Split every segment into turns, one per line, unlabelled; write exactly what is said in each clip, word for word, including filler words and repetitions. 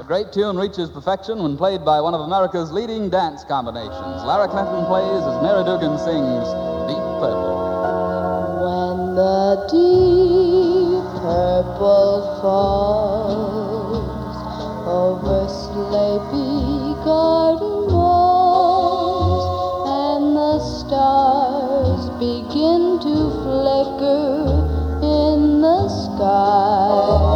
great tune reaches perfection when played by one of America's leading dance combinations. Lara Clinton plays as Mary Dugan sings Deep Purple.
When the deep purple falls over sleepy garden walls, and the stars begin to flicker in the sky,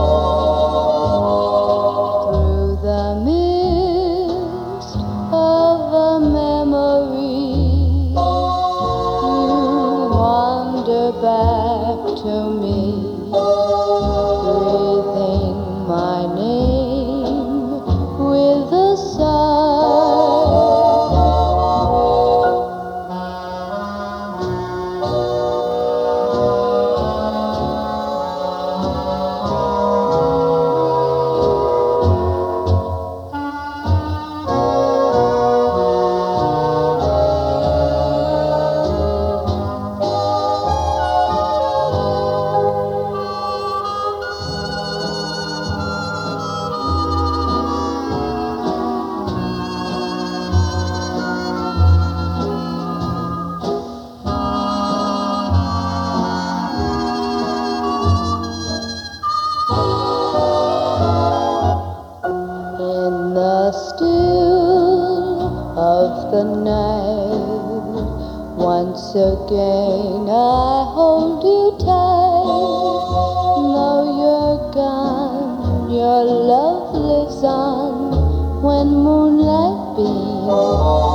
through the mist of a memory, you wander back to me, breathing my name with a sigh. In the still of the night, once again I hold you tight. Though you're gone, your love lives on when moonlight beams